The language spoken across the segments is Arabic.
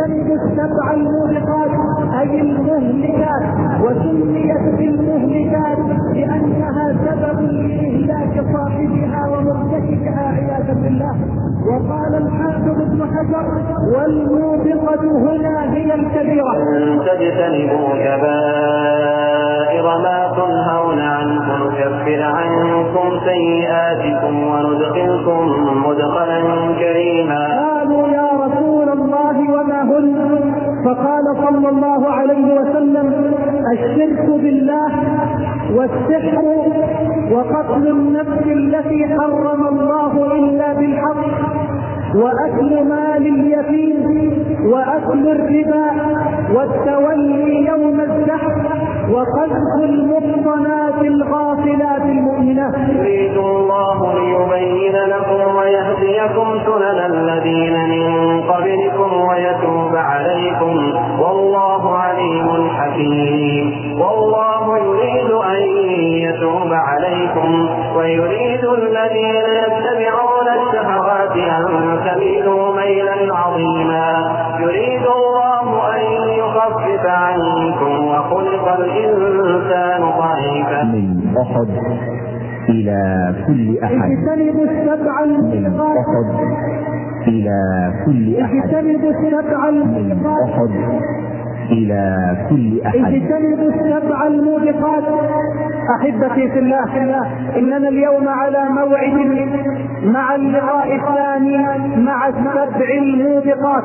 اجتنبوا السبع الموبقات أي المهلكات، وسميت بالمهلكات لأنها سبب لإهلاك صاحبها ومرتكبها عياذا بالله. وقال الحافظ ابن حجر: والموبقة هنا هي الكبيرة. تجتنبوا كبائر ما تنهون عنه نكفر عنكم سيئاتكم وندخلكم مدخلا كريما. قالوا: يا رسول الله وما هن؟ فقال صلى الله عليه وسلم: الشرك بالله، والسحر، وقتل النفس التي حرم الله إلا بالحق، وأكل مال اليتيم، وأكل الربا، والتولي يوم الزحف، وقذف المحصنات الغافلات المؤمنات. يريد الله ليبين لكم ويهديكم سنن الذين من قبلكم ويتوب عليكم والله عليم حكيم. والله يريد أن يتوب عليكم ويريد الذين يتبعون الشهوات أن تميلوا ميلا عظيما. يريد الله أن يخفف عنكم وخلق الإنسان ضعيفا. من أحد إلى كل أحد، اجتنبوا السبع الموبقات، أحد إلى كل أحد، اجتنبوا السبع الموبقات، أحد إلى كل أحد، اجتنبوا السبع الموبقات. أحبتي في الله، إننا اليوم على موعد مع اللقاء الثاني مع السبع الموبقات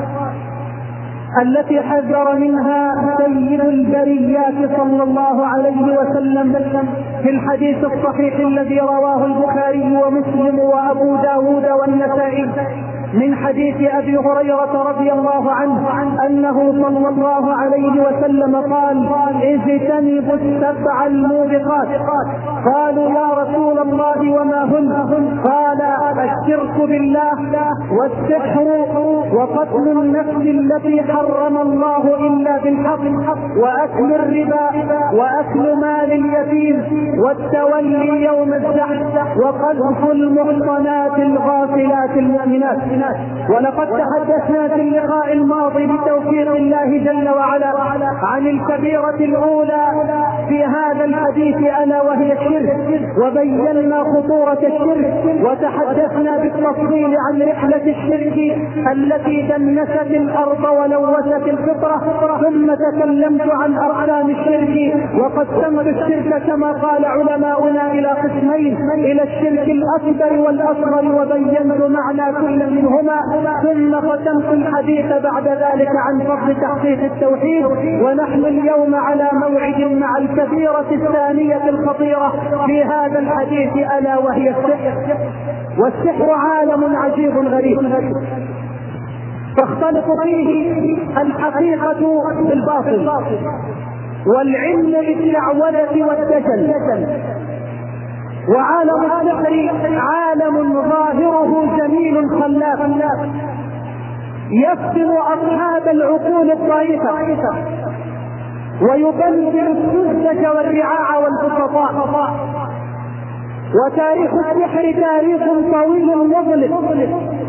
التي حذر منها سيد البريات صلى الله عليه وسلم في الحديث الصحيح الذي رواه البخاري ومسلم وأبو داود والنسائي من حديث أبي هريرة رضي الله عنه أنه صلى الله عليه وسلم قال: اجتنبوا السبع الموبقات. قالوا: يا رسول الله وما هن؟ قال: الشرك بالله، والسحر، وقتل النفس التي حرم الله إلا بالحق، وأكل الربا، وأكل مال اليتيم، والتولي يوم الزحف، وقذف المحصنات الغافلات المؤمنات. ولقد تحدثنا في اللقاء الماضي بتوفيق الله جل وعلا عن الكبيرة الأولى في هذا الحديث ألا وهي الشرك، وبينا خطورة الشرك، وتحدثنا بالتفصيل عن رحلة الشرك التي دنست الأرض ولوثت الفطرة، ثم تكلمت عن أقسام الشرك وقسمت الشرك كما قال علماؤنا إلى قسمين: إلى الشرك الأكبر والأصغر، وبينت معنى كل منهما، ثم ختمت الحديث بعد ذلك عن فضل تحقيق التوحيد. ونحن اليوم على موعد مع الكبيرة الثانية الخطيرة في هذا الحديث ألا وهي السحر. والسحر عالم عجيب غريب تختلط فيه الحقيقة بالباطل، والعلم بالشعوذة والدجل. وعالم السحر عالم ظاهره جميل خلاف يفتن أصحاب العقول الضعيفة ويبلغ السذج والرعاع والبسطاء. وتاريخ السحر تاريخ طويل مظلم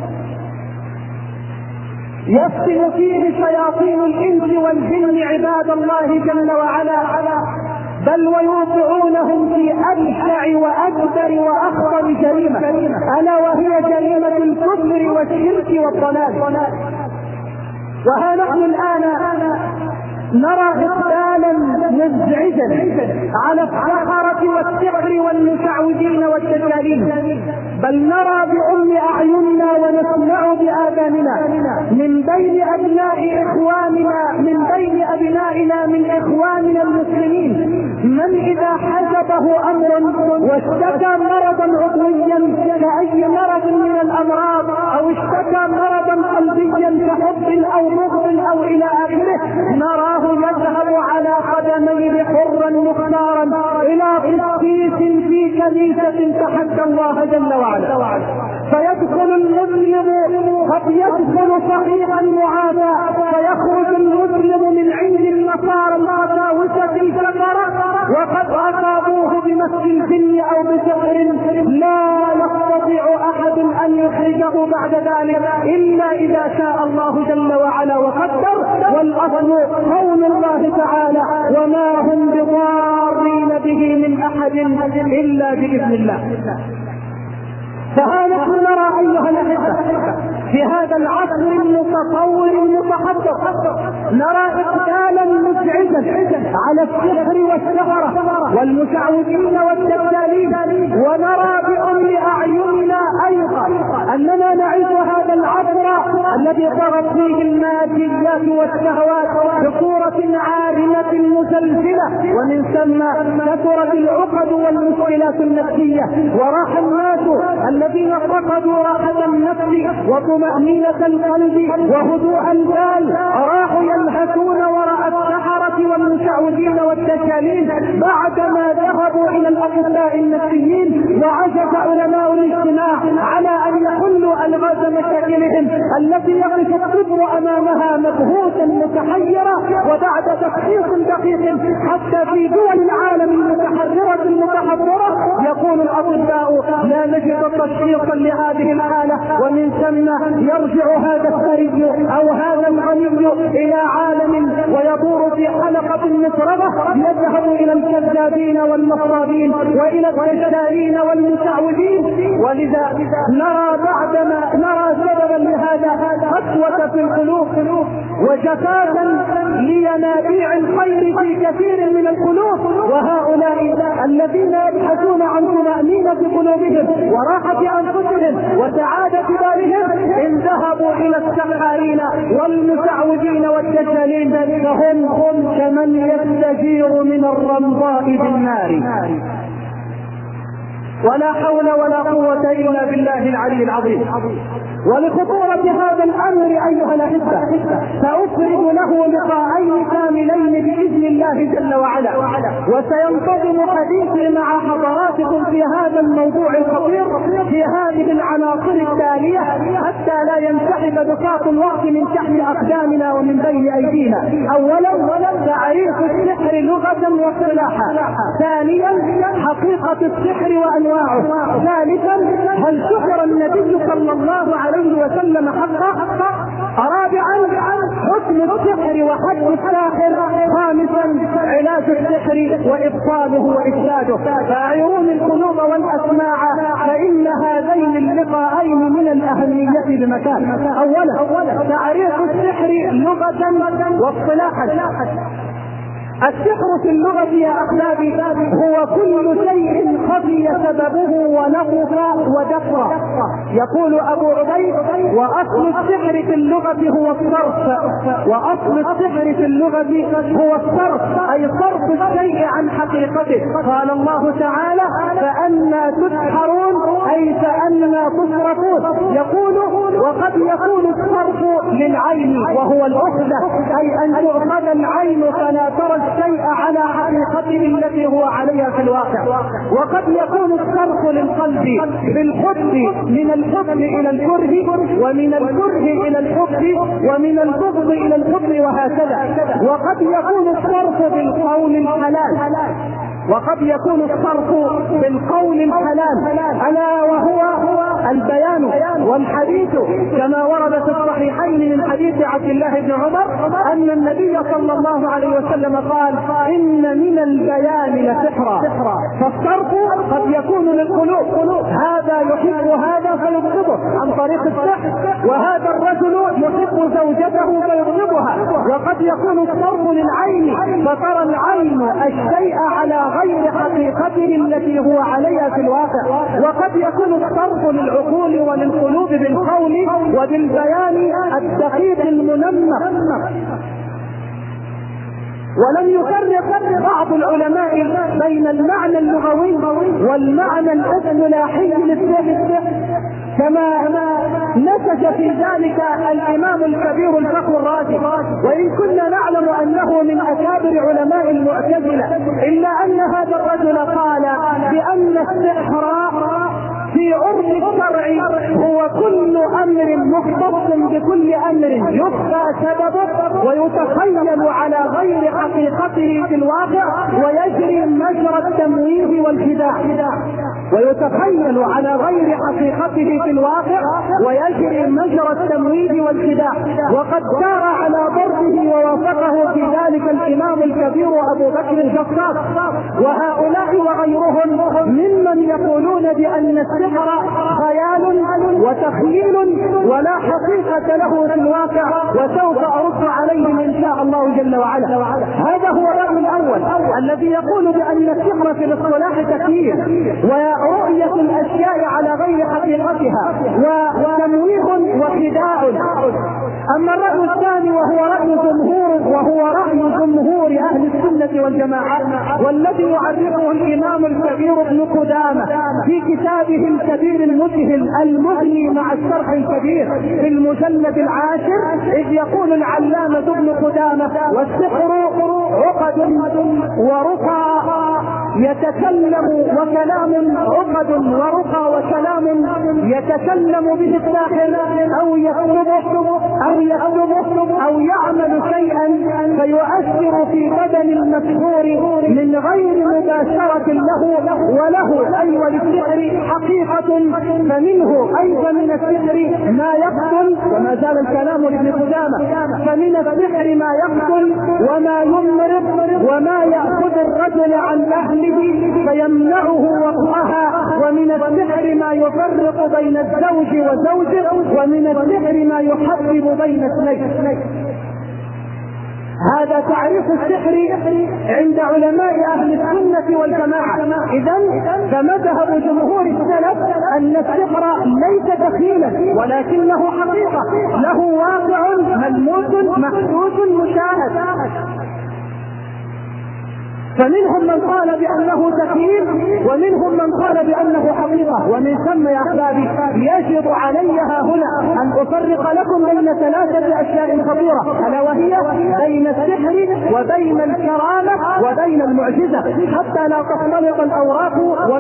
يفتن فيه شياطين الإنس والجن عباد الله جل وعلا، بل ويوقعونهم في أبشع وأكبر وأخطر جريمة ألا وهي جريمة الكفر والشرك والضلال. وها نحن الآن نرى إقبالا مزعجا على السحرة والسحر والمشعوذين والدجالين، بل نرى بأم أعيننا ونسمع بآذاننا من بين أبناء إخواننا، من بين أبنائنا من إخواننا المسلمين من إذا حجبه أمر واشتكى مرضا عضويا كأي مرض من الأمراض، أو اشتكى مرضا قلبيا كحب أو بغض أو إلى آخره، نراه يذهب على قدميه حرا مختارا إلى قسيس في كنيسة تحدى الله جل وعلا، فيدخل المسلم قد يدخل صحيحا معافى، فيخرج المسلم من عند النصارى القساوسة الكفرة وقد أصابوه بمس الجن أو بسحر لا يستطيع أحد أن يخرجه بعد ذلك إلا إذا شاء الله جل وعلا وقدر. والأصل قول الله تعالى: وما هم بضارين به من أحد إلا بإذن الله. فها نحن نرى أيها الأحبة في هذا العصر المتطور المتحضر، نرى إقبالا مزعجا على السحر والسحرة والمشعوذين والدجالين، ونرى بأم أعيننا أيضا أننا نعيش هذا العصر الذي طغت فيه الماديات والشهوات بصورة عارمة مسلسلة، ومن ثم كثرت العقد والمشكلات النفسية، وراح الناس الذين فقدوا راحة النفس وطمأنينة القلب وهدوء البال راحوا يلهثون وراء السحرة والمشعوذين والدجالين بعدما ذهبوا إلى الأطباء النفسيين. وعجز علماء الاجتماع على أن يحلوا ألغاز مشاكلهم التي يقف الطب أمامها مبهوتا متحيرا، وبعد تشخيص دقيق حتى في دول العالم المتحررة المتحضرة يقول الأطباء لا نجد تشخيصا لهذه الحالة، ومن ثم يرجع هذا الثري أو هذا الغني إلى عالم ويدور في حلقة مفرغة يذهب إلى الكذابين والنصابين وإلى الدجالين والمشعوذين. ولذا نرى سببا لهذا قسوة في القلوب وجفافا لينابيع الخير في كثير من القلوب، وهؤلاء الذين يبحثون عن طمأنينة قلوبهم وراحة أنفسهم وسعادة بالهم إن ذهبوا إلى السحارين والمشعوذين والدجالين فهم كمن يستجير من الرمضاء بالنار. ولا حول ولا قوة إلا بالله العلي العظيم. ولخطورة هذا الأمر أيها الأحبة سأفرد له لقاءين كاملين بإذن الله جل وعلا، وسينتظم حديثي مع حضراتكم في هذا الموضوع الخطير في هذه العناصر التالية حتى لا ينسحب بساط الوقت من تحت أقدامنا ومن بين أيدينا. أولا تعريف السحر لغة واصطلاحا، ثانيا حقيقة السحر وأنواعه، ثالثا هل سحر النبي صلى الله عليه وسلم حقا، رابعا حكم السحر وحد الساحر، خامسا علاج السحر وإبطاله وإفساده. فأعيروني القلوب والأسماع فإن هذين اللقاءين من الأهمية بمكان. أولا تعريف السحر لغة واصطلاحا. السحر في اللغة يا أحبابي هو كل شيء خفي سببه ونقص ودفر. يقول أبو عبيد: وأصل السحر في اللغة هو الصرف، وأصل السحر في اللغة هو الصرف، أي صرف الشيء عن حقيقته. قال الله تعالى: فأنا تسحرون، أي فأنا تصرفون. يقول: وقد يكون الصرف للعين وهو العقدة، أي أن تؤخذ العين فلا ترى الشيء على حقيقته التي هو عليها في الواقع. وقد يكون الصرف للقلب بالحب، من الحب إلى الكره، ومن الكره إلى الحب، ومن البغض إلى الحب، وهكذا. وقد يكون الصرف بالقول الحلال، وقد يكون الصرف بالقول الحلال ألا وهو البيان والحديث، كما ورد في الصحيحين من حديث عبد الله بن عمر أن النبي صلى الله عليه وسلم قال: إن من البيان لسحرا. فالصرف قد يكون للقلوب، هذا يحب هذا فيبغضه عن طريق السحر، وهذا الرجل يحب زوجته فيبغضها. وقد يكون الصرف للعين فترى العين الشيء على غير حقيقته التي هو عليها في الواقع. وقد يكون الصرف للعقول وللقلوب بالقول وبالبيان الدقيق المنمق. ولم يفرق بعض العلماء بين المعنى اللغوي والمعنى الاصطلاحي للسحر، كما نسج في ذلك الإمام الكبير الفخر الرازي، وإن كنا نعلم أنه من أكابر علماء المعتزلة، إلا أن هذا الرجل قال بأن السحر في وفي عرف الشرع هو كل امر مختص بكل امر يخفى سببه ويتخيل على غير حقيقته في الواقع ويجري مجرى التمويه والخداع. ويتخيل على غير حقيقته في الواقع ويجري مجرى التمويه والخداع. وقد سار على ضربه ووافقه في ذلك الامام الكبير ابو بكر الجصاص وهؤلاء وغيرهم ممن يقولون بان السحر خيال وتخيل ولا حقيقه له في الواقع، وسوف ارد عليهم ان شاء الله جل وعلا. هذا هو الراي الاول الذي يقول بان السحر في الاصطلاح تكييف ورؤيه الاشياء على غير حقيقتها وتمويه وخداع. اما الراي الثاني وهو راي جمهور اهل السنه والجماعه والذي يعرفه الامام الكبير ابن قدامه في كتابه الكبير المذهل المغني مع الشرح الكبير في المجلد العاشر، اذ يقول العلامه ابن قدامه: والسحر عقد ورقى يتكلم وكلام، عقد ورقى وكلام يتكلم به الساحر او يكتبه او يعمل شيئا فيؤثر في بدن المسحور من غير مباشرة له وله اي وللسحر حقيقة، فمنه ايضا من السحر ما يقتل، وما زال الكلام لابن قدامة، فمن السحر ما يقتل وما يمرض وما يأخذ الرجل عن اهله فيمنعه وقعها، ومن السحر ما يفرق بين الزوج وزوجه، ومن السحر ما يحبب بين اثنين. هذا تعريف السحر عند علماء اهل السنة والجماعة. اذن فمذهب جمهور السلف ان السحر ليس تخيلا ولكنه حقيقة، له واقع ملموس محسوس مشاهد. فمنهم من قال بأنه تخيل ومنهم من قال بأنه حقيقة. ومن ثم يا أحبابي يجب علي هنا أن أفرق لكم بين ثلاثة أشياء خطيرة، ألا وهي بين السحر وبين الكرامة وبين المعجزة، حتى لا تختلط الأوراق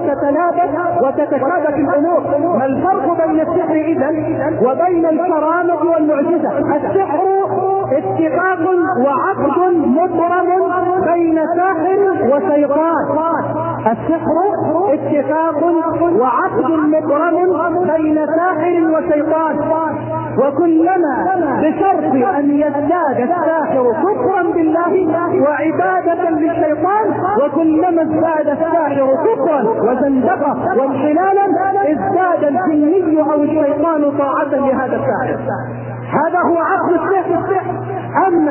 وتتشابك الأمور. ما الفرق بين السحر إذن وبين الكرامة والمعجزة؟ السحر اتفاق وعقد مبرم بين ساحر وشيطان. السحر اتفاق وعقد مبرم بين ساحر وشيطان، وكلما بشرط ان يزداد الساحر كفرا بالله وعبادة للشيطان، وكلما ازداد الساحر كفرا وزندقة وانحلالا ازداد الجني او الشيطان طاعة لهذا الساحر. هذا هو عقد السحر. اما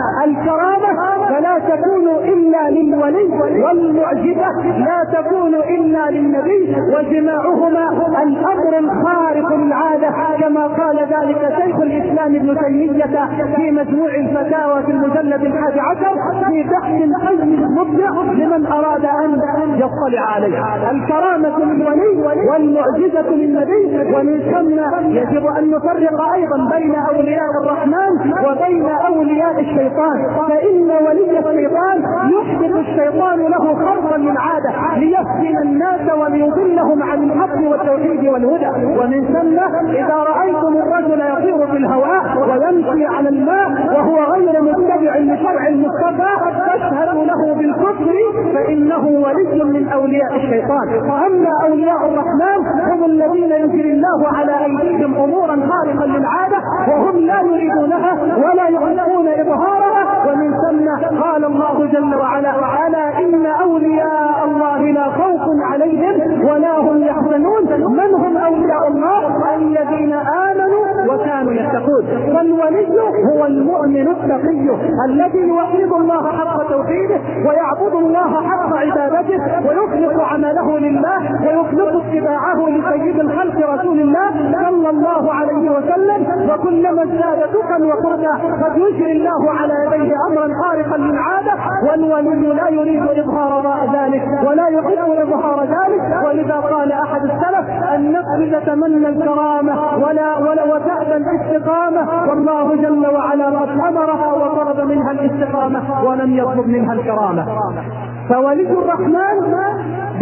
الكرامة فلا تكون الا للولي والمعجزة لا تكون الا للنبي، وجماعهما الامر الخارق للعادة كما قال ذلك شيخ الاسلام ابن تيمية في مجموع الفتاوى في المجلد 11 في بحث حي مبدع لمن اراد ان يطلع عليه. الكرامة للولي والمعجزة للنبي. ومن ثم يجب ان نفرق ايضا بين اولياء الرحمن وبين اولياء الشيطان، فان ولي الشيطان يحدث الشيطان له خرقا للعادة ليفتن الناس وليضلهم عن الحق والتوحيد والهدى. ومن ثم اذا رايتم الرجل يطير في الهواء ويمشي على الماء وهو غير متبع لشرع المصطفى فاشهدوا له بالكفر فانه ولي من اولياء الشيطان. واما اولياء الرحمن هم الذين يجري الله على ايديهم امورا خارقا للعادة وهم لا يريدونها ولا يحبون اظهارها. ومن ثم قال الله جل وعلا: الا ان اولياء الله لا خوف عليهم ولا هم يحزنون. من هم اولياء الله؟ الذين امنوا وكانوا يتقون. فالولي هو المؤمن التقي الذي يوحد الله حق توحيده ويعبد الله حق عبادته ويخلص عمله لله ويخلص اتباعه لسيد الخلق رسول الله صلى الله عليه وسلم. وكلما ازداد تقا وقربا قد يجري الله على يديه امرا خارقا للعاده، والولي لا يريد اظهار ذلك ولا يحب اظهار ذلك. ولذا قال احد السلف: النفس تتمنى الكرامه ولا وتأبى الاستقامه، والله جل وعلا قد امرها وطلب منها الاستقامه ولم يطلب منها الكرامه. فولي الرحمن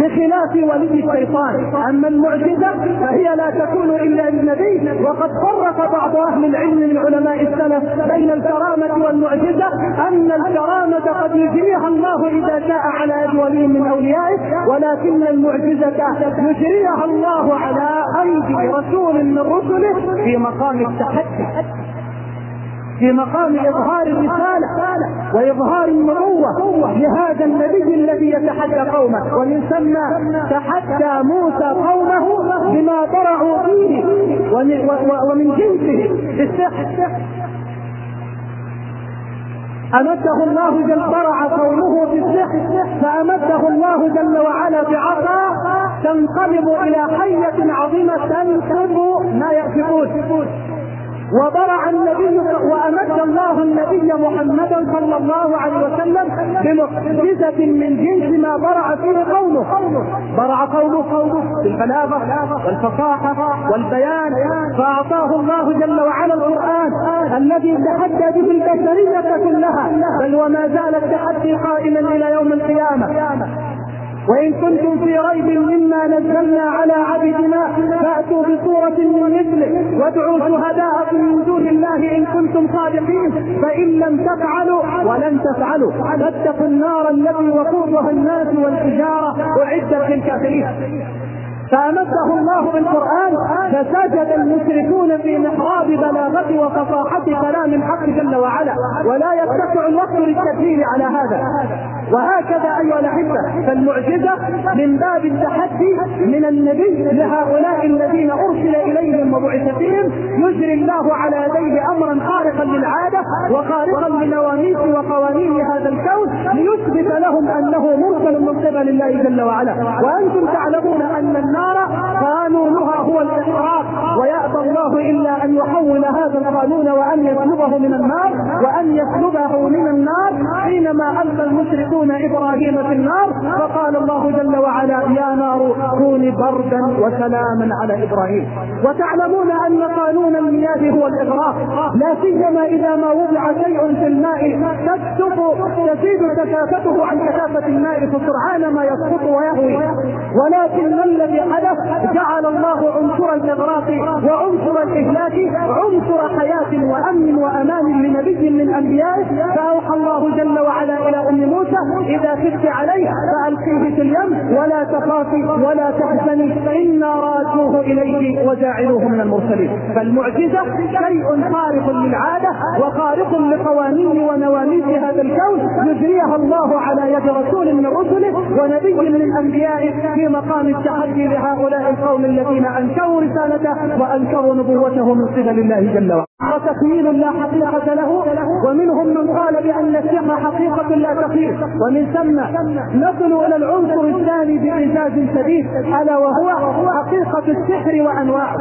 بخلاف ولي الشيطان. أما المعجزة فهي لا تكون إلا للنبي. وقد فرق بعض أهل العلم من علماء السلف بين الكرامة والمعجزة، أن الكرامة قد يجريها الله إذا شاء على يد ولي من أوليائه، ولكن المعجزة يجريها الله على أيدي رسول من رسله في مقام التحدي، في مقام إظهار الرسالة وإظهار النبوة لهذا النبي الذي يتحدى قومه. ومن ثم تحدى موسى قومه بما برعوا فيه ومن جنسه بالسحر، أمده الله جل برع قومه بالسحر، فأمده الله جل وعلا بعصا تنقلب إلى حية عظيمة تنقب ما يأفكون. وبرع النبي وأمد الله النبي محمدا صلى الله عليه وسلم بمعجزة من جنس ما برع فيه قومه. برع قومه بالبلاغة والفصاحة والبيان، فأعطاه الله جل وعلا القرآن الذي تحدى به البشرية كلها، بل وما زال التحدي قائما إلى يوم القيامة. وإن كنتم في ريب مما نزلنا على عبدنا فأتوا بصورة من مثله وادعوا شهداءكم من دون الله إن كنتم صادقين، فإن لم تفعلوا ولن تفعلوا فاتقوا النار التي وقودها الناس والحجارة أعدت للكافرين. فأمده الله بالقرآن فسجد المشركون في محراب بلاغة وفصاحة كلام الحق جل وعلا، ولا يتسع الوقت للتدليل على هذا. وهكذا أيها الأحبة، فالمعجزة من باب التحدي من النبي لهؤلاء الذين أرسل إليهم وبعث فيهم، يجري الله على يديه أمرا خارقا للعادة وخارقا لنواميس وقوانين هذا الكون ليثبت لهم أنه مرسل من قبل الله جل وعلا. وأنتم تعلمون أن النار قانونها هو الإحراق، ويأبى الله إلا أن يحول هذا القانون وأن يسلبه من النار، وأن يسلبه من النار حينما ألقى المشركون إبراهيم في النار، فقال الله جل وعلا يا نار كوني بردا وسلاما على إبراهيم. وتعلمون أن قانون المياه هو الإغراق، لا سيما إذا ما وضع شيء في الماء تزيد كثافته عن كثافة الماء فسرعان ما يسقط ويهوي. ولكن الذي حدث جعل الله عنصر الإغراق وعنصر الإهلاك عنصر حياة وأمن وأمان لنبي من أنبيائه، فأوحى الله جل وعلا إلى أم موسى إذا خفت عليه فألقيه في اليم ولا تخافي ولا تحزني إنا رادوه إليك وجاعلوه من المرسلين. فالمعجزة شيء خارق للعادة وخارق لقوانين ونواميس هذا الكون يجريها الله على يد رسول من رسله ونبي من أنبيائه في مقام التحدي لهؤلاء القوم الذين أنكروا رسالته وأنكروا نبوته من قبل الله جل وعلا. وتكوين لا حقيقة له، ومنهم من قال بأن السحر حقيقة لا تخير. ومن ثم نصل إلى العنصر الثاني بإعجاز شديد، ألا وهو حقيقة السحر وأنواعه.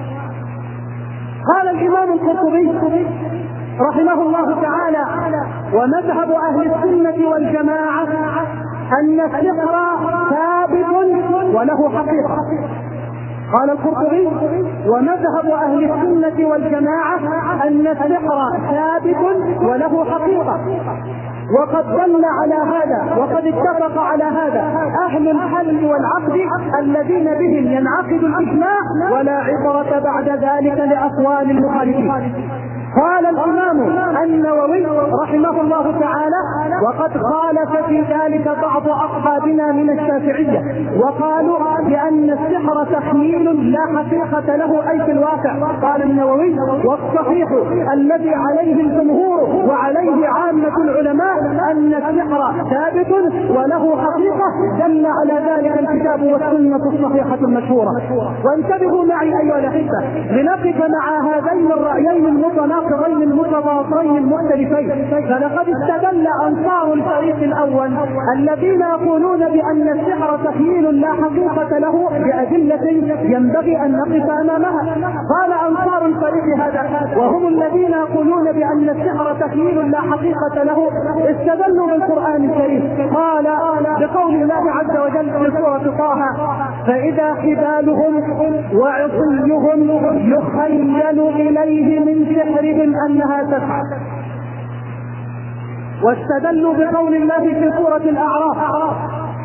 قال الإمام القرطبي رحمه الله تعالى ومذهب أهل السنة والجماعة أن السحر ثابت وله حقيقة. قال القرطبي ومذهب أهل السنة والجماعة أن السحر ثابت وله حقيقة، وقد دل على هذا وقد اتفق على هذا أهل الحل والعقد الذين بهم ينعقد الإجماع ولا عبرة بعد ذلك لأقوال المخالفين. قال الإمام النووي رحمه الله تعالى وقد خالف في ذلك بعض أصحابنا من الشافعية وقالوا بأن السحر تخيل لا حقيقة له أي في الواقع. قال النووي والصحيح الذي عليه الجمهور وعليه عامة العلماء أن السحر ثابت وله حقيقة، دل على ذلك الكتاب والسنة الصحيحة المشهورة. وانتبهوا معي أيها الأحبة لنقف مع هذين الرأيين المتناقضين المتضادين المختلفين. فلقد استدل أنصار الفريق الأول الذين يقولون بأن السحر تخيل لا حقيقة له بأدلة ينبغي أن نقف أمامها. قال أنصار الفريق هذا وهم الذين يقولون بأن السحر تخيل لا حقيقة له استدلوا بالقرآن الكريم. قال بقول الله عز وجل في سورة طه فإذا حبالهم وعصيهم يخيل إليه من سحرهم أنها تسعى. واستدلوا بقول الله في سورة الأعراف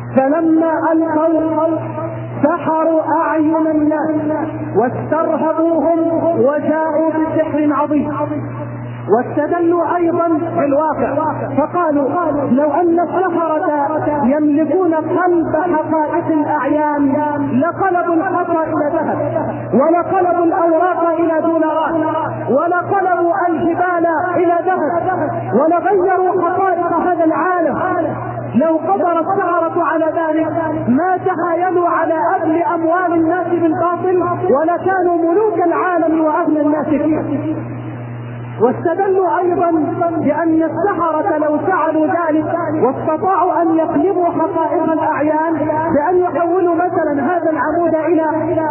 فلما ألقوا سحروا أعين الناس واسترهبوهم وجاءوا بسحر عظيم. واستدلوا أيضا بالواقع فقالوا لو أن السحرة يملكون قلب حقائق الأعيان لقلبوا الحصى إلى ذهب، ولقلبوا الأوراق إلى دولارات، ولقلبوا الجبال إلى ذهب، ولغيروا حقائق هذا العالم. لو قدر السحرة على ذلك ما تحايلوا على أكل أموال الناس بالباطل ولكانوا ملوك العالم وأهل الناس فيه. واستدلوا أيضا بأن السحرة لو فعلوا ذلك واستطاعوا أن يقلبوا حقائق الأعيان بأن يحولوا مثلا هذا العمود إلى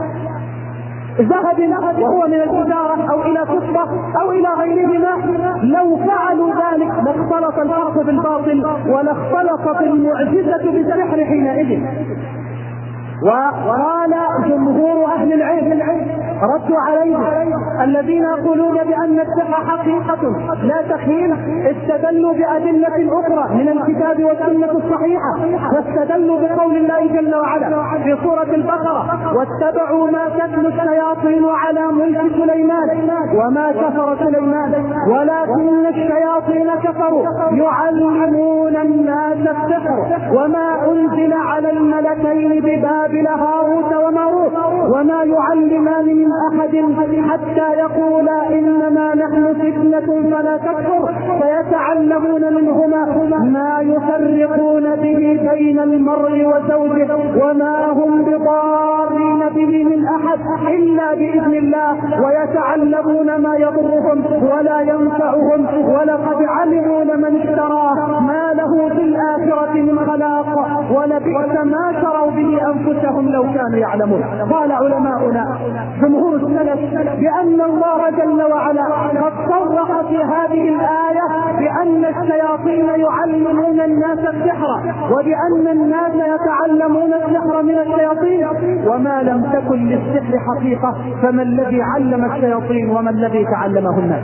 ذهب وهو من التجارة أو إلى فضة أو إلى غيرهما، لو فعلوا ذلك لاختلط الحق بالباطل ولاختلطت المعجزة بالسحر حينئذ. وقال جمهور أهل العلم ردوا عليه الذين يقولون بأن السحر حقيقة لا تخيل، استدلوا بأدلة أخرى من الكتاب والسنة الصحيحة، واستدلوا بقول الله جل وعلا في سورة البقرة واتبعوا ما تتلو الشياطين على ملك سليمان وما كفر سليمان ولكن الشياطين كفروا يعلمون الناس السحر وما أنزل على الملكين ببابل هاروت وماروت وما يعلمان من أحد حتى يقولا إنما نحن فتنة فلا تكفر فيتعلمون منهما ما يفرقون به بين المرء وزوجه وما هم بضارين به من أحد إلا بإذن الله ويتعلمون ما يضرهم ولا ينفعهم ولقد علموا لمن اشتراه ما له في الآخرة من خلاق ولبئس ما شروا به أنفسهم لو كانوا يعلمون. قال علماؤنا جمهور السلف بأن الله جل وعلا قد صرح في هذه الآية بأن الشياطين يعلمون الناس السحر وبأن الناس يتعلمون السحر من الشياطين، وما لم تكن للسحر حقيقة فما الذي علم الشياطين وما الذي تعلمه الناس.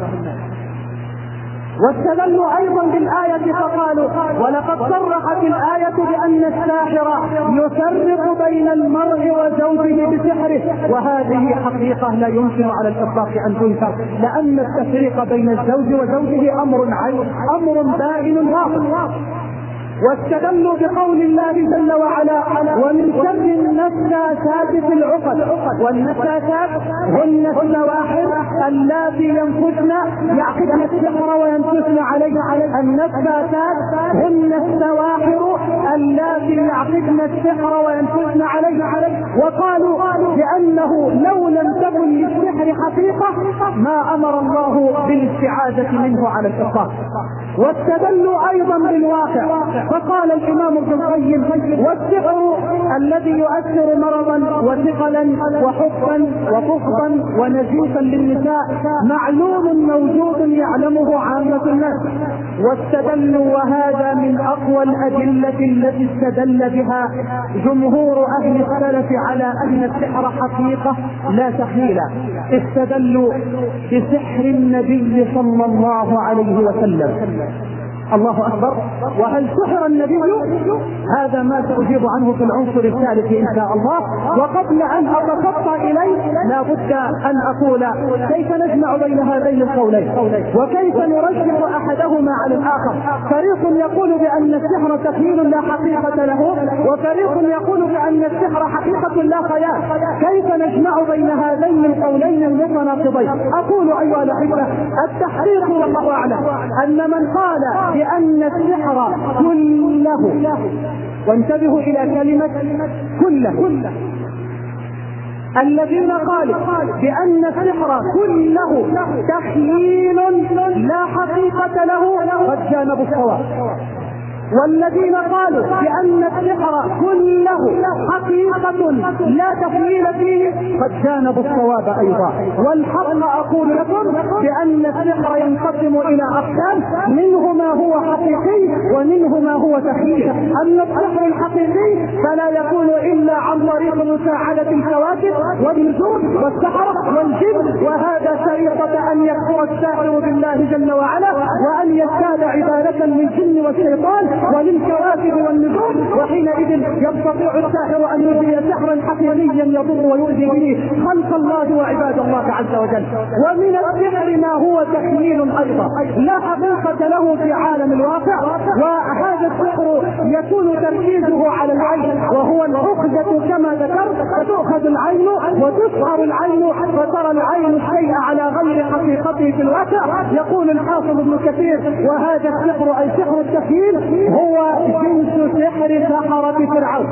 واستدلوا أيضا بالآية فقالوا ولقد صرحت الآية بأن الساحر يفرق بين المرء وزوجه بسحره، وهذه حقيقة لا يمكن على الإطلاق أن تنكر، لأن التفريق بين الزوج وزوجه أمر بائن واضح. واستدلوا بقول الله جل وعلا ومن شر النفاثات في العقد، والنفاثات هن السواحر اللاتي ينفثن يعقدن السحر وينفثن عليه. النفاثات هن السواحر اللاتي يعقدن السحر وينفثن عليه. وقالوا بأنه لو لم تكن للسحر حقيقة ما أمر الله بالاستعاذة منه على الإطلاق. واستدلوا أيضا بالواقع فقال الإمام ابن القيم والسحر الذي يؤثر مرضا وثقلا وحبا وبغضا ونزيفا للنساء معلوم موجود يعلمه عامة الناس. واستدلوا وهذا من أقوى الأدلة التي استدل بها جمهور أهل السلف على أن السحر حقيقة لا تخيل، استدلوا بسحر النبي صلى الله عليه وسلم. الله أكبر. وهل سحر النبي؟ هذا ما سأجيب عنه في العنصر الثالث إن شاء الله. وقبل أن أتخطى إليه لا بد أن أقول كيف نجمع بين هذين القولين وكيف نرجح أحدهما على الآخر. فريق يقول بأن السحر تخيل لا حقيقة له، وفريق يقول بأن السحر حقيقة لا خيال. كيف نجمع بين هذين القولين المتناقضين؟ أقول أيها الأحبة التحقيق والله أعلم أن من قال بأن السحر كله، وانتبهوا إلى كلمة كله، الذين قالوا بأن السحر كله تخيل لا حقيقة له قد جانبوا الصواب، والذين قالوا بأن السحر كله حقيقة لا تخيل فيه قد جانبوا الصواب أيضا. والحق أقول لكم بأن السحر ينقسم إلى أقسام، منه ما هو حقيقي ومنه ما هو تخيل. أما السحر الحقيقي فلا يكون إلا عن طريق مساعدة الكواكب والنجوم والسحرة والجن، وهذا شريطة أن يكون يكفر الساحر بالله جل وعلا وأن يزداد عبادة للجن والشيطان وللكواكب والنجوم، وحينئذ يستطيع الساحر أن يجري سحرا حقيقيا يضر ويؤذي به خلق الله وعباد الله عز وجل. ومن السحر ما هو تخييل أيضا لا حقيقة له في عالم الواقع، وهذا السحر يكون تركيزه على العين، وهو العقدة كما ذكرت، فتؤخذ العين وتسحر العين فترى العين الشيء على غير حقيقته في الواقع. يقول الحافظ ابن كثير: وهذا السحر أي سحر التخييل هو جنس سحر سحرة فرعون،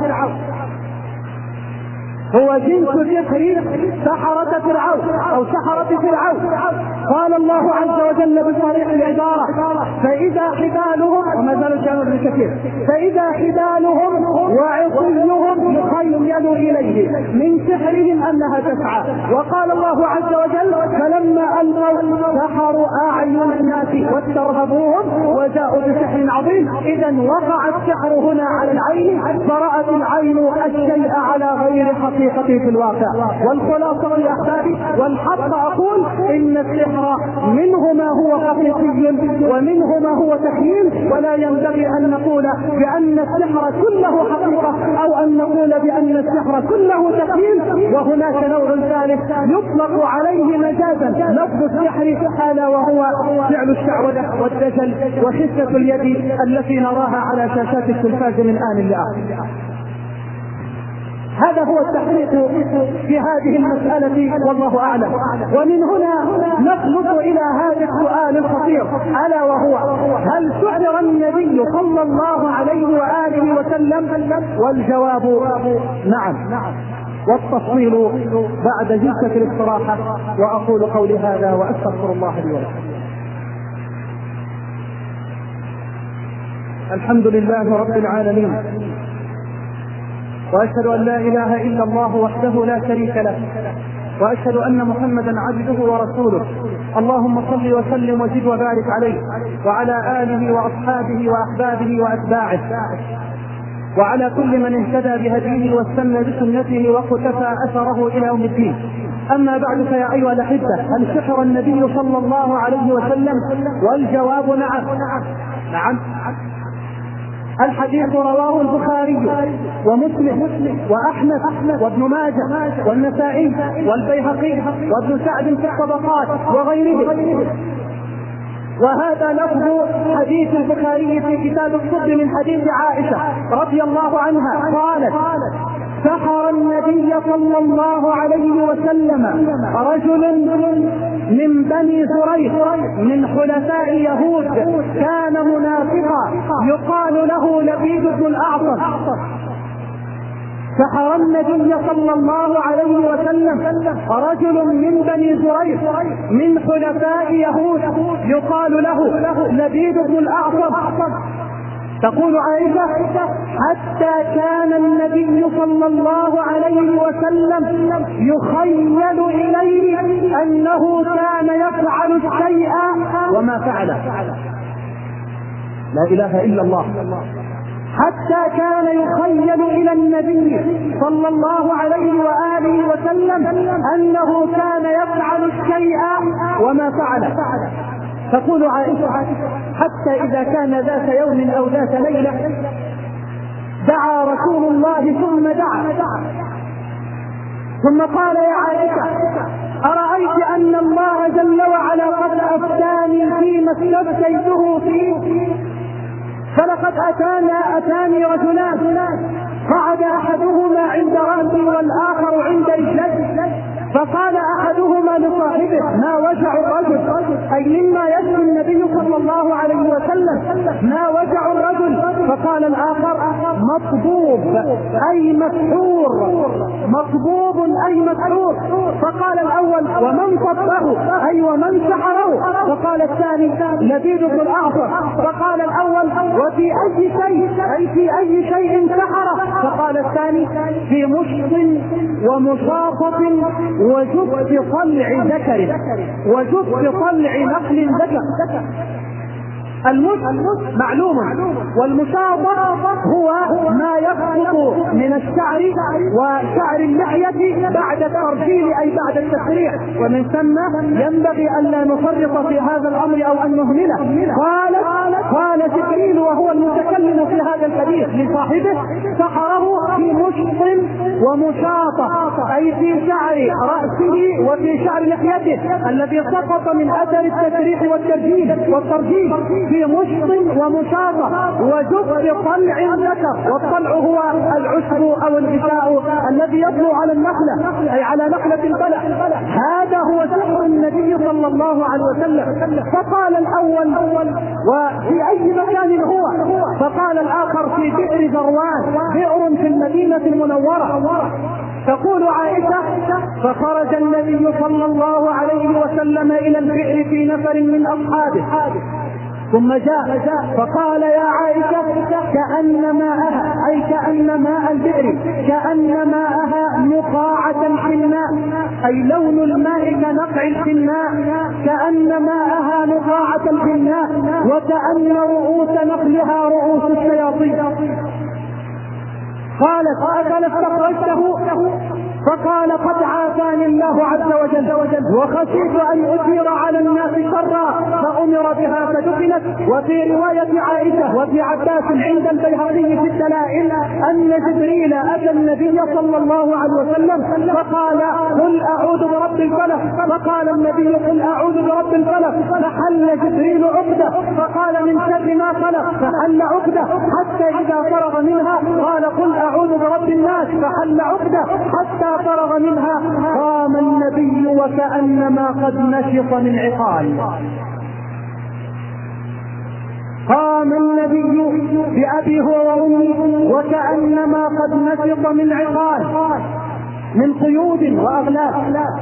هو جنس سحر سحرة فرعون أو سحرة فرعون. قال الله عز وجل بصريح العبارة: فإذا حبالهم، وما زال الجانب الكثير، فإذا حبالهم وعصيهم يخيل إليه من سحرهم أنها تسعى. وقال الله عز وجل: فلما ألقوا سحروا أعين الناس واسترهبوهم وجاءوا بسحر عظيم. إذا وقع السحر هنا على العين، فرأت العين الشيء على غير حقيقته في الواقع. والخلاصة يا أحبابي والحق أقول إن السحر منه ما هو حقيقي ومنه ما هو تخييل، ولا ينبغي أن نقول بأن السحر كله حقيقة أو أن نقول بأن السحر كله تخييل. وهناك نوع ثالث يطلق عليه مجازا لفظ السحر، ألا وهو فعل الشعوذة والدجل وخسة اليد التي نراها على شاشات التلفاز من آن لآخر. هذا هو التحقيق في هذه المسألة والله أعلم. ومن هنا نخلص إلى هذا السؤال الخطير، ألا وهو: هل سحر النبي صلى الله عليه وآله وسلم؟ والجواب نعم، والتفصيل بعد جلسة الاستراحة. وأقول قولي هذا وأستغفر الله لي ولكم. الحمد لله رب العالمين، وأشهد أن لا إله إلا الله وحده لا شريك له، وأشهد أن محمدا عبده ورسوله. اللهم صل وسلم وزد وبارك عليه وعلى آله وأصحابه وأحبابه وأتباعه وعلى كل من اهتدى بهديه واستنى بسنته وقتفى أثره إلى يوم الدين. أما بعد، فيا أيها الأحبة، هل سحر النبي صلى الله عليه وسلم؟ والجواب نعم. الحديث رواه البخاري ومسلم وأحمد وابن ماجه والنسائي والبيهقي وابن سعد في الطبقات وغيره. وهذا لفظ حديث البخاري في كتاب الصد من حديث عائشة رضي الله عنها قالت: سحر النبي صلى الله عليه وسلم رجل من بني زريق من حلفاء يهود، كان منافقا يقال له لبيد بن الأعصم. سحر النبي صلى الله عليه وسلم رجل من بني زريق من حلفاء يهود يقال له لبيد بن الأعصم. تقول عائشة: حتى كان النبي صلى الله عليه وسلم يخيل إليه أنه كان يفعل الشيء وما فعله. لا إله إلا الله. حتى كان يخيل إلى النبي صلى الله عليه وآله وسلم أنه كان يفعل الشيء وما فعله. تقول عائشة: حتى إذا كان ذات يوم أو ذات ليلة دعا رسول الله ثم قال: يا عائشة، أرأيت أن الله جل وعلا قد أفتاني فيما استفتيته فيه؟ فلقد أتاني رجلان، قعد أحدهما عند رأسي والآخر عند رجلي، فقال أحدهما لصاحبه: ما وجع الرجل؟ أي مما يشفي النبي صلى الله عليه وسلم، ما وجع الرجل؟ فقال الآخر: مطبوب أي مسحور، مطبوب أي مسحور. فقال الأول: ومن طبه أي ومن سحره؟ فقال الثاني: لبيد بن الأعصم. فقال الأول: وفي أي شيء أي في أي شيء سحره؟ فقال الثاني: في مشط ومصافة وجب طلع ذكر وجب طلع نقل ذكر. المشط معلوم، والمشاطة هو ما يسقط من الشعر وشعر اللحية بعد الترجيل أي بعد التسريح، ومن ثم ينبغي أن لا نفرط في هذا الأمر أو أن نهمله. قال جبريل وهو المتكلم في هذا الحديث لصاحبه: سحره في مشط ومشاطة، أي في شعر رأسه وفي شعر لحيته الذي سقط من أثر التسريح والترجيل في مشط ومشاطة وجزء طلع ذكر، والطلع هو العشب أو الغشاء الذي يطلع على النخلة أي على نخلة البلح. هذا هو سحر النبي صلى الله عليه وسلم. فقال الأول: وفي أي مكان هو؟ فقال الآخر: في بئر ذروان، بئر في المدينة المنورة. تقول عائشة: فخرج النبي صلى الله عليه وسلم إلى البئر في نفر من أصحابه، ثم جاء فقال: يا عائشة، كأن ماءها أي كأن ماء البئر كأن ماءها نقاعة في الماء، أي لون الماء كنقع في الماء، كأن ماءها نقاعة في الماء، وكأن رؤوس نخلها رؤوس الشياطين. قالت: أفلا استخرجته؟ فقال: قد عافاني الله عز وجل، وخشيت أن أثير على الناس شرا فأمر بها فدفنت. وفي رواية عائشة وفي عباس عند البيهقي في الدلائل أن جبريل أتى النبي صلى الله عليه وسلم فقال: قل أعوذ برب الفلق، فقال النبي: قل أعوذ برب الفلق، فحل جبريل عقدة فقال: من شر ما خلق، فحل عقدة حتى إذا فرغ منها قال: قل أعوذ برب الناس، فحل عقدة حتى فرغ منها. قام النبي وكأنما قد نشط من عقال. قام النبي بأبي هو وأمي وكأنما قد نشط من عقال، من قيود وأغلال.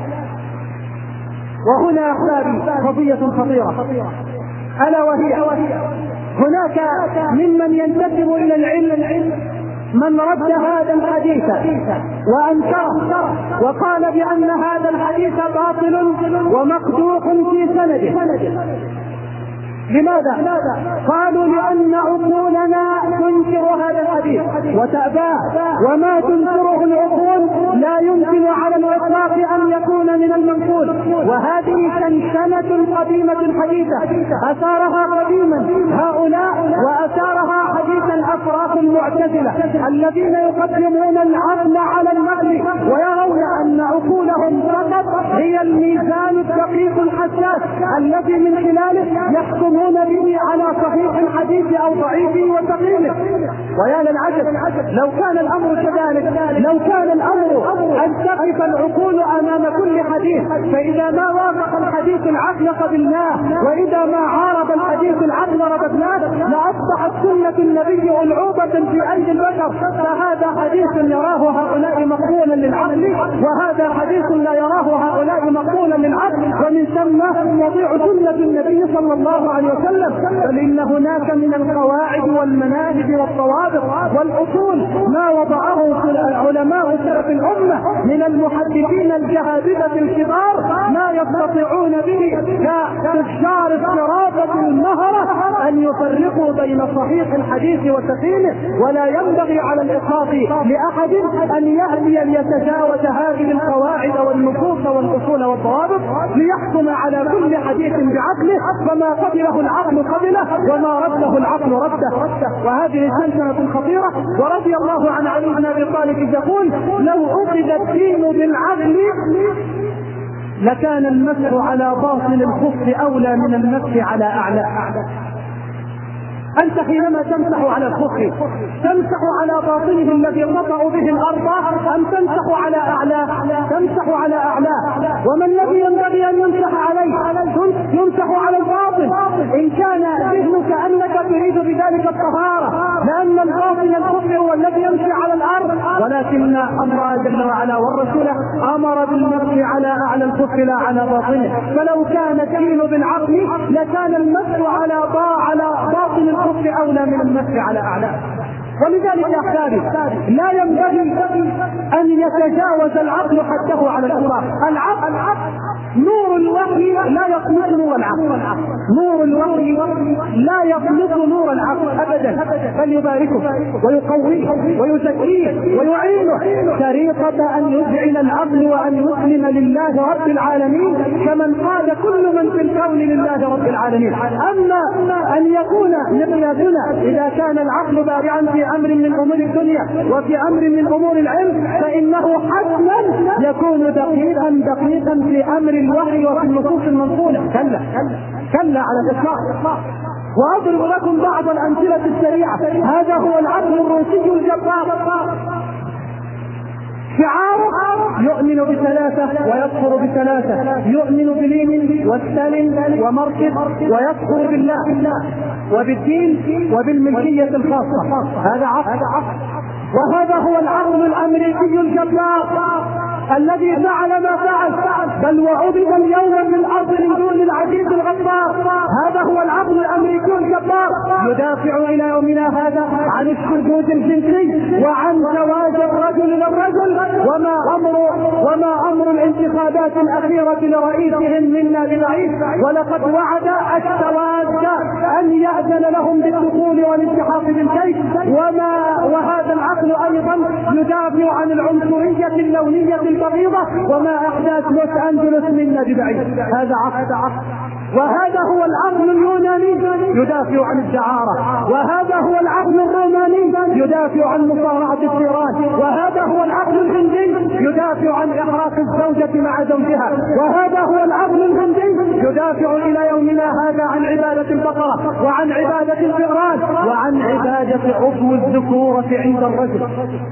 وهنا أحبابي قضية خطيرة، ألا وهي: هناك ممن ينتسب إلى العلم من رد هذا الحديث وأنكره وقال بأن هذا الحديث باطل ومقدوح في سنده. لماذا؟ قالوا: لأن عقولنا تنكر هذا الحديث وتأباه، وما تنكره العقول لا يمكن على الإطلاق أن يكون من المنقول. وهذه سنسنة قديمة حديثة أثارها قديما هؤلاء، وأثارها حديثا الأفراط المعتزلة الذين يقدمون العقل على النقل، ويرون أن عقولهم فقط هي الميزان الدقيق الحساس الذي من خلاله يحكم به على صحيح الحديث أو ضعيفه وثقيله. ويا للعجب لو كان الأمر كذلك، لو كان الأمر أن تقف العقول أمام كل حديث، فإذا ما وافق الحديث العقل قبلناه، وإذا ما عارض الحديث العقل رددناه، لأصبحت سنة النبي ألعوبة في أيدي البشر. فهذا حديث يراه هؤلاء مقبولا للعقل، وهذا حديث لا يراه هؤلاء مقبولا للعقل، ومن ثم يضيع سنة النبي صلى الله عليه وسلم. بل إن هناك من القواعد والمناهج والضوابط والأصول ما وضعه علماء سلف الأمة من المحدثين الجهابذة الكبار ما يستطيعون به كتجار الصرافة المهرة أن يفرقوا بين صحيح الحديث وسقيمه. ولا ينبغي على الإطلاق لأحد أن يهدي ليتجاوز هذه القواعد والنصوص والأصول والضوابط ليحكم على كل حديث بعقله، فما قبله العقل قبله وما رده العقل رده. وهذه سلسلة خطيرة. ورضي الله عن علي بن أبي طالب يقول: لو أخذ الدين بالعقل لكان المسح على باطن الخف أولى من المسح على أعلى. أنت حينما تمسح على الخف تمسح على باطنه الذي قطع به الأرض أم تمسح على أعلاه؟ تمسح على أعلاه. وما الذي ينبغي أن يمسح عليه؟ يمسح على الباطن. إن كان ذهنك أنك تريد بذلك الطهارة، لأن الباطن الخف هو الذي يمشي على الأرض، ولكن الله جل وعلا والرسول أمر بالمسح على أعلى الخف لا على باطنه. فلو كان الدين بالعقل لكان المسح على باطن الخف أولى من المسح على أعلاه. ولذلك يا أحبابي لا ينبغي أن يتجاوز العقل حده على الإطلاق. العقل نور الوحي لا يخلق نور العقل، نور الوحي لا يخلق نور العقل أبدا، بل يباركه ويقويه ويزكيه ويعينه شريطة أن يجعل العقل وأن يسلم لله رب العالمين كمن قال كل من في الكون لله رب العالمين. أما أن يكون مقياسنا إذا كان العقل بارعا في أمر من أمور الدنيا وفي أمر من أمور العلم فإنه حتما يكون دقيقا في أمر الوحي وفي النصوص المنقولة. كلا على الإطلاق. وأضرب لكم بعض الأمثلة السريعة. هذا هو العقل الروسي الجبار، شعاره يؤمن بثلاثة ويكفر بثلاثة، يؤمن بلينين وستالين وماركس ويكفر بالله وبالدين وبالملكية الخاصة. هذا عقل. وهذا هو العقل الأمريكي الجبار الذي فعل ما فعل، بل وعبد اليوم من الأرض من دون العزيز الغفار. هذا هو العقل الأمريكي الجبار، يدافع إلى يومنا هذا عن الشذوذ الجنسي وعن زواج الرجل للرجل، وما أمر الانتخابات الأخيرة لرئيسهم منا ببعيد، ولقد وعد السواد أن يأذن لهم بالدخول والالتحاق بالجيش. وهذا العقل أيضا يدافع عن العنصرية اللونية البغيضة، وما أحداث لوس أنجلوس منا ببعيد. هذا عقل. وهذا هو العقل اليوناني يدافع عن الدعارة، وهذا هو العقل الروماني يدافع عن مصارعة الثيران، وهذا هو العقل الهندي يدافع عن إحراق الزوجة مع زوجها، وهذا هو العقل الهندي يدافع إلى يومنا هذا عن عبادة البقرة وعن عبادة الفئران وعن عبادة عضو الذكورة عند الرجل.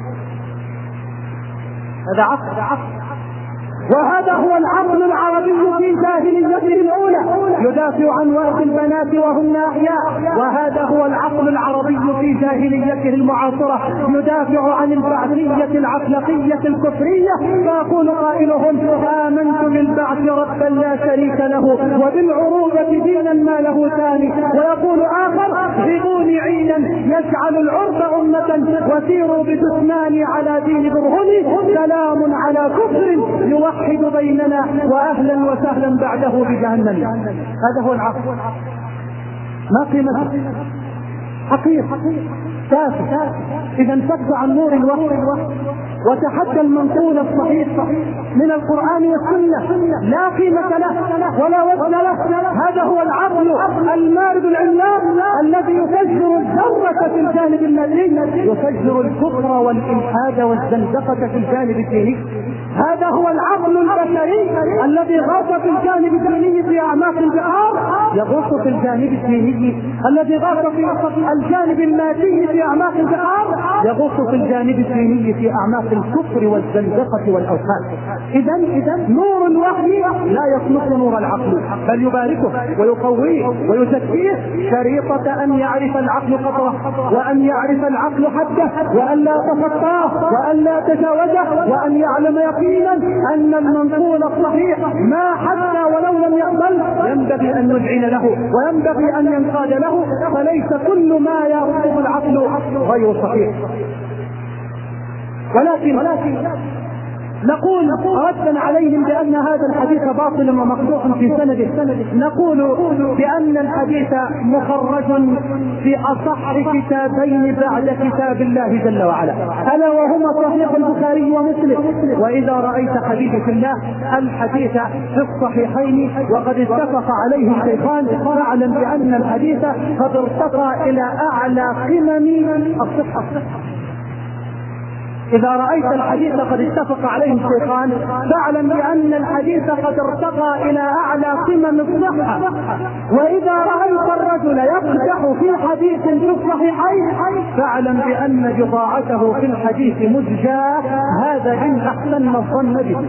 هذا عقل. وهذا هو العقل العربي في جاهليته الأولى يدافع عن وارث البنات وهن أحياء، وهذا هو العقل العربي في جاهليته المعاصرة يدافع عن البعثية العقلقية الكفرية. فيقول قائلهم آمنت بالبعث ربا لا شريك له وبالعروبة دينا ما له ثاني، ويقول آخر جئوني عينا يجعل العرب أمة وسيروا بجثماني على دين برهني، سلام على كفر يوحد بيننا وأهلا وسهلا بعده بجهنم. هذا هو العقل. ما قيمته؟ حقير تافه. إذا انفك عن نور الوحي وتحدى المنقول الصحيح من القرآن والسنة لا قيمة له ولا وزن له. هذا هو العقل المارد العملاق الذي يفجر الذرة في الجانب المادي، يفجر الكفر والإلحاد والزندقة في الجانب الديني. هذا هو العقل البشري الذي غاص في الجانب الديني في أعماق البحار، يغوص في الجانب الديني الذي غاص في الجانب المادي في أعماق البحار، يغوص في الجانب الديني في أعماق الكفر والزندقة والأوهام. إذا نور الوحي لا يخلق نور العقل، بل يباركه ويقويه ويزكيه شريطة أن يعرف العقل قدره، وأن يعرف العقل حده، وأن لا يتخطاه، وأن لا يتجاوزه، وأن يعلم يقينا أن المنقول الصحيح ما حتى ولو لم يقبل ينبغي أن نذعن له وينبغي أن ينقاد له، فليس كل ما يرفض العقل غير صحيح. ولكن نقول ردا عليهم بأن هذا الحديث باطل ومقطوع في سنده، نقول بأن الحديث مخرج في أصح كتابين بعد كتاب الله جل وعلا، ألا وهما صحيح البخاري ومسلم. وإذا رأيت حديث في الله الحديث في الصحيحين وقد اتفق عليه الشيخان فاعلم بأن الحديث قد ارتقى إلى أعلى قمم الصحة. إذا رأيت الحديث قد اتفق عليه الشيخان فاعلم بأن الحديث قد ارتقى إلى أعلى قمم الصحة. وإذا رأيت الرجل يقدح في حديث في الصحيحين فاعلم بأن بضاعته في الحديث مزجاة، هذا إن أحسن الظن به.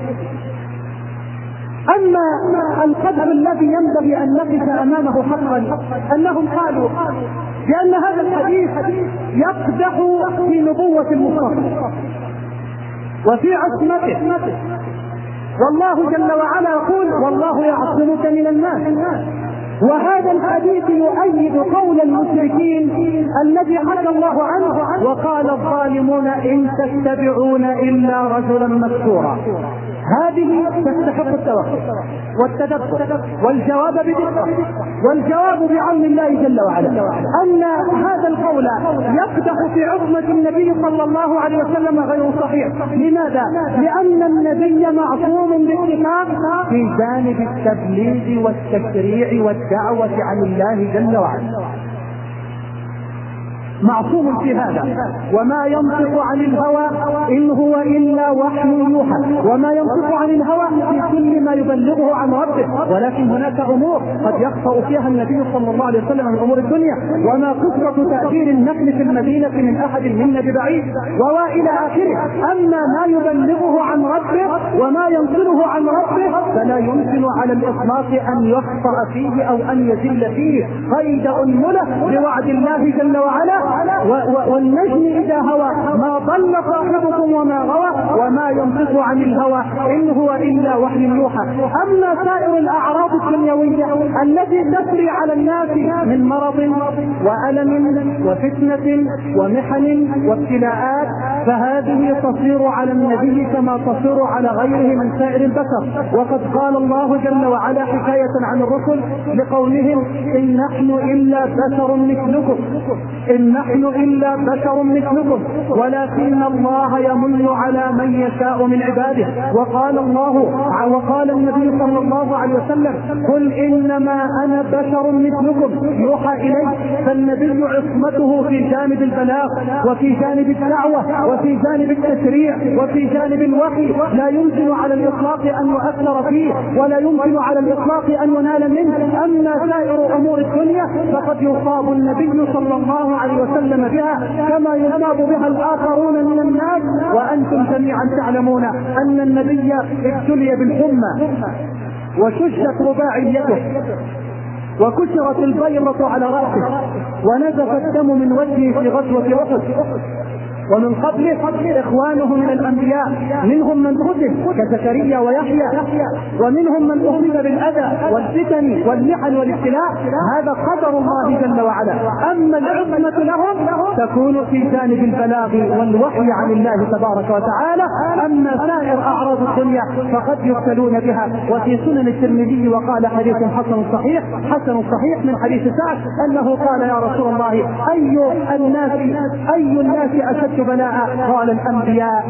أما القدر الذي ينبغي أن نقف أمامه حقا أنهم قالوا بأن هذا الحديث يقدح في نبوة المصطفى وفي عصمته، والله جل وعلا يقول والله يعصمك من الناس. وهذا الحديث يؤيد قول المشركين الذي حكى الله عنه وقال الظالمون إن تتبعون إلا رجلا مسحورا. هذه تستحق التوقف والتدبر والجواب بدقة، والجواب بعون الله جل وعلا. أن هذا القول يقدح في عظمة النبي صلى الله عليه وسلم غير صحيح. لماذا؟ لأن النبي معصوم باتفاق في جانب التبليغ والتشريع والدعوة عن الله جل وعلا، معصوم في هذا. وما ينطق عن الهوى إن هو إلا وحي يوحى، وما ينطق عن الهوى في كل ما يبلغه عن ربه. ولكن هناك أمور قد يخطأ فيها النبي صلى الله عليه وسلم من أمور الدنيا، وما قصة تأثير النخل في المدينة من أحد منا ببعيد وإلى آخره. أما ما يبلغه عن ربه وما ينقله عن ربه فلا يمكن على الإطلاق أن يخطأ فيه أو أن يزل فيه قيد أنملة بوعد الله جل وعلا. والنجم إذا هوى ما ضل صاحبكم وما غوى وما ينطق عن الهوى إن هو إلا وحي يوحى. أما سائر الأعراض الدنيوية التي تسري على الناس من مرض وألم وفتنة ومحن وابتلاءات فهذه تصير على النبي كما تصير على غيره من سائر البشر. وقد قال الله جل وعلا حكاية عن الرسل لقولهم إن نحن إلا بشر مثلكم، إن نحن إلا بشر مثلكم ولكن الله يمن على من يشاء من عباده. وقال النبي صلى الله عليه وسلم قل إنما أنا بشر مثلكم يوحى إليه. فالنبي عصمته في جانب البلاغ وفي جانب الدعوة وفي جانب التشريع وفي جانب الوحي لا يمكن على الإطلاق أن يؤثر فيه ولا يمكن على الإطلاق أن ينال منه. أما سائر أمور الدنيا فقد يصاب النبي صلى الله عليه وسلم بها كما يصاب بها الآخرون من الناس. وأنتم جميعا تعلمون أن النبي ابتلي بالحمى وشجت رباعيته وكسرت البيضة على رأسه ونزف الدم من وجهه في غزوة أحد. ومن قبله إخوانه من الأنبياء منهم من قتل كزكريا ويحيى، ومنهم من أصيب بالأذى والفتن والمحن والابتلاء. هذا قدر الله جل وعلا. أما العصمة لهم تكون في جانب البلاغ والوحي عن الله تبارك وتعالى. أما سائر أعراض الدنيا فقد يبتلون بها. وفي سنن الترمذي وقال حديث حسن صحيح من حديث سعد أنه قال يا رسول الله أي الناس أشد بلاء؟ قال الأنبياء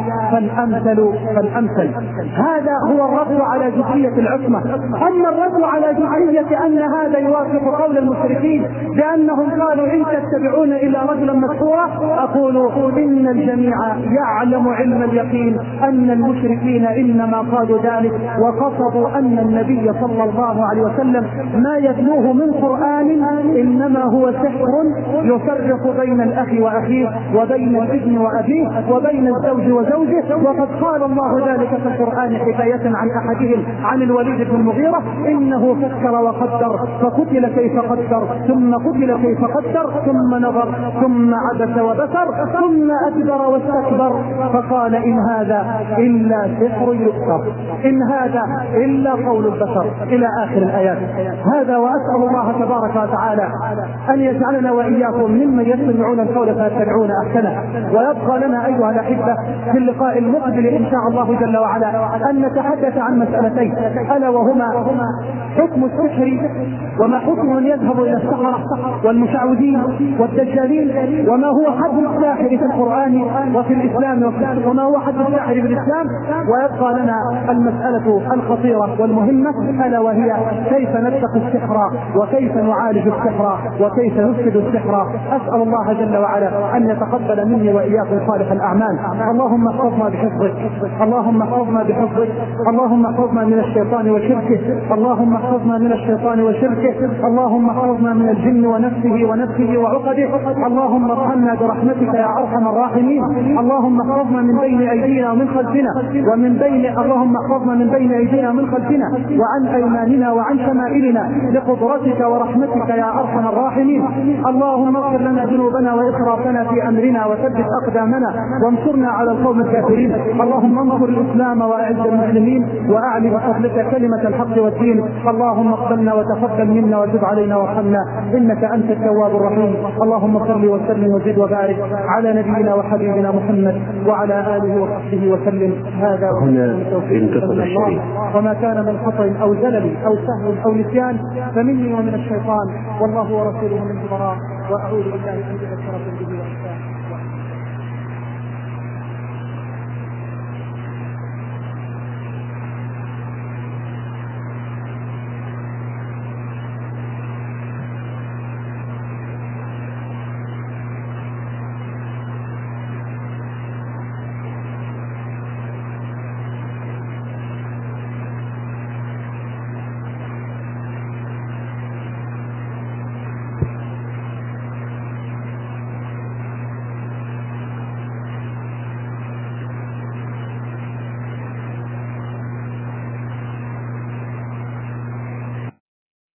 فالأمثل. هذا هو الرد على جزئية العصمة. أما الرد على جزئية أن هذا يوافق قول المشركين بأنهم قالوا إن تتبعون إلا رجلا مسحورا، أقول إن الجميع يعلم علم اليقين أن المشركين إنما قالوا ذلك وقصدوا أن النبي صلى الله عليه وسلم ما يتلوه من قرآن إنما هو سحر يفرق بين الأخ وأخيه وبين الابن وأبيه وبين الزوج وزوجه. وقد قال الله ذلك في القرآن حكاية عن أحدهم عن الوليد بن المغيرة إنه فكر وقدر فقتل كيف قدر ثم قتل كيف قدر ثم نظر ثم عبس وبصر ثم أدبر واستكبر فقال إن هذا إلا سحر يؤثر، إن هذا إلا قول البشر، إلى آخر الآيات. هذا وأسأل الله تبارك وتعالى أن يجعلنا وإياكم ممن يستمعون القول فيتبعون أحسنه. ويبقى لنا أيها الأحبة في اللقاء المقبل إن شاء الله جل وعلا أن نتحدث عن مسألتين، ألا وهما حكم السحر وما حكم من يذهب إلى السحرة والمشعوذين والدجالين، وما هو حد الساحر في القرآن وفي الإسلام وما هو حد الساحر في الإسلام. ويبقى لنا المسألة الخطيرة والمهمة ألا وهي كيف نتقي السحر وكيف نعالج السحر وكيف نفسد السحر. أسأل الله جل وعلا أن يتقبل مني وإياكم صالح الأعمال. اللهم احفظنا بحفظك، اللهم احفظنا بحفظك، اللهم احفظنا من الشيطان وشركه، اللهم احفظنا من الشيطان وشركه، اللهم احفظنا من الجن ونفسه وعقده. اللهم ارحمنا برحمتك يا أرحم الراحمين. اللهم احفظنا من بين أيدينا ومن خلفنا اللهم احفظنا من بين أيدينا ومن خلفنا وعن أيماننا وعن شمائلنا لقدرتك ورحمتك يا أرحم الراحمين. اللهم اغفر لنا ذنوبنا وإسرافنا في أمرنا وثبت أقدامنا وانصرنا على القوم الكافرين. اللهم انصر الإسلام وأعز المسلمين وأعلي بفضلك كلمة الحق والدين. اللهم اقبلنا وتقبل منا وتب علينا وارحمنا إنك أنت التواب الرحيم. اللهم صل وسلم وزد وبارك على نبينا وحبيبنا محمد وعلى آله وصحبه وسلم. هذا انتصر الشريف، وما كان من خطأ أو زلل أو سهو أو نسيان فمني ومن الشيطان، والله ورسوله من براء، وأعوذ بالله من شر